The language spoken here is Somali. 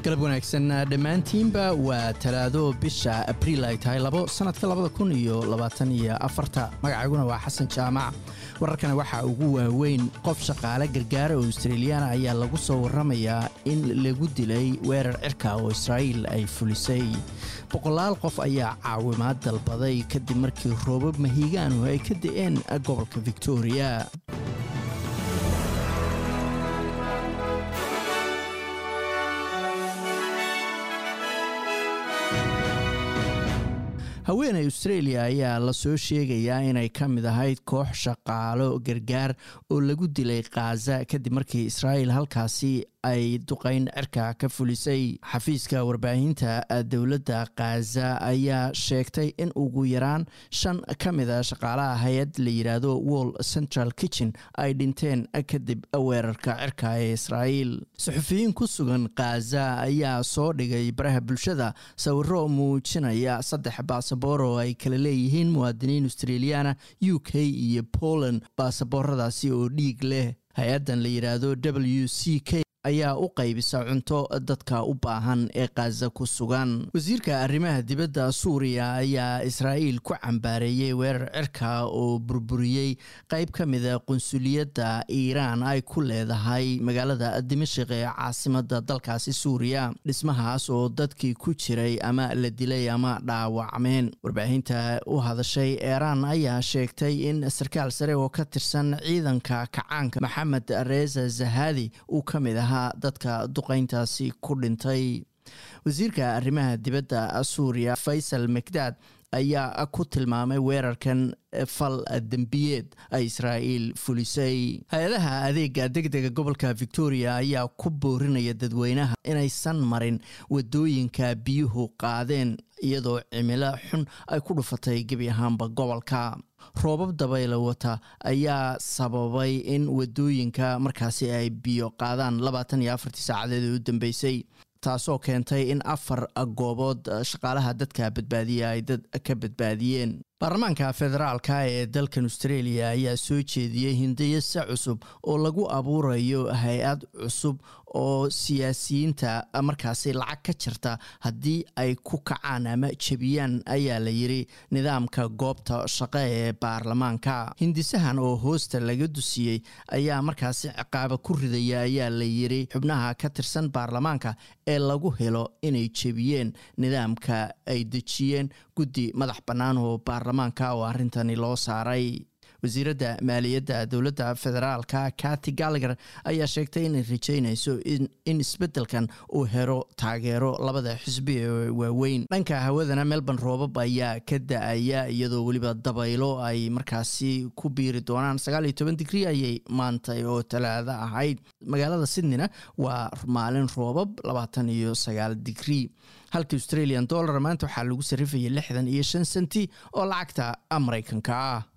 galab wanaagsan dhamaantiinba waa talaado bisha Abriil ay tahay 2 sanadka 2024 magacaygu waa Xasan Jaamac wararkana waxa ugu waaweyn qof shaqaale gargaar oo Australian ayaa lagu soo waramayaa in lagu dilay weerar cirka oo Israa'iil ay fulisay boqolaal qof ayaa caawimaad dalbaday kadib markii roobab mahiigaan ay ka da'een gobolka Victoria haweeney Australia ayaa la soo sheegayaa inay ka mid ahayd koox shaqaalo gargaar oo lagu dilay Gaza kadib markii Israa'iil halkaasi ay duqeyn cirka ka fulisay xafiiska warbaahinta dawladda Gaza ayaa sheegtay in ugu yaraan 5 ka mid ah shaqaalaha hay'ad la yiraahdo Wall Central Kitchen ay dhinteen kadib weerarka cirka ee Israa'iil suxufiyiin ku sugan Gaza ayaa soo dhigay baraha bulshada sawirro muujinaya 3 baasaboor oo ay kala leeyihiin muwaadiniin Australiana UK iyo Poland baasabooradaasi oo dhiig leh hay'adan la yiraahdo WCK ayaa u qaybisa cunto dadka u baahan ee Gaza ku sugan wasiirka arrimaha dibadda Suuriya ayaa Israa'iil ku cambaareeyay weerar cirka oo burburiyay qayb ka mid ah qunsuliyadda Iran ay ku leedahay magaalada Dimashq ee caasimadda dalkaasi Suuriya dhismahaas oo dadkii ku jiray ama la dilay ama dhaawacmeen warbaahinta u hadashay Iran ayaa sheegtay in sarkaal sare oo ka tirsan ciidanka kacaanka Maxamed Reza Zahadi uu ka mid dadka duqeyntaasi ku dhintay wasiirka arrimaha dibadda Suuriya Faisal Mekdad ayaa ku tilmaamay weerarkan fal dambiyeed ay Israa'iil fulisay hay'adaha adeega degdega gobolka Victoria ayaa ku boorinaya dadweynaha inaysan marin wadooyinka biyuhu qaadeen iyadoo cimilo xun ay ku dhufatay gebi ahaanba gobolka roobab dabayl wata ayaa sababay in wadooyinka markaasi ay biyo qaadaan 24 saacadood u dambeysay taasoo keentay in 4 goobood shaqaalaha dadka badbaadiya ay dad ka badbaadiyeen baarlamaanka federaalka ee dalkan Australia ayaa soo jeediyay hindiyada cusub oo lagu abuurayo hay'ad cusub oo siyaasiyiinta markaasi lacag ka jirta haddii ay ku kacaan ama jabiyaan ayaa la yiri nidaamka goobta shaqo ee baarlamaanka hindisahan oo hoosta laga dusiyay ayaa markaasi ciqaab ku ridaya ayaa la yiri xubnaha ka tirsan baarlamaanka ee lagu helo inay jabiyeen nidaamka ay dejiyeen guddi madax bannaan oo baarlamaanka oo arintani loo saaray wasiiradda maaliyadda dawladda federaalka Kathy Gallagher ayaa sheegtay in ay rajaynayso in isbedelkan uu helo taageero labada xisbi ee waaweyn dhanka hawadana Melbourne roobab ayaa ka da'aya iyadoo waliba dabaylo ay markaasi ku biiri doonaan 19 degree ayay maanta oo talaada ahayd magaalada Sydneyna waa maalin roobab 29 degree halka Australian dollar maanta waxa lagu sarifayay 65 senti oo lacagta Mareykanka ah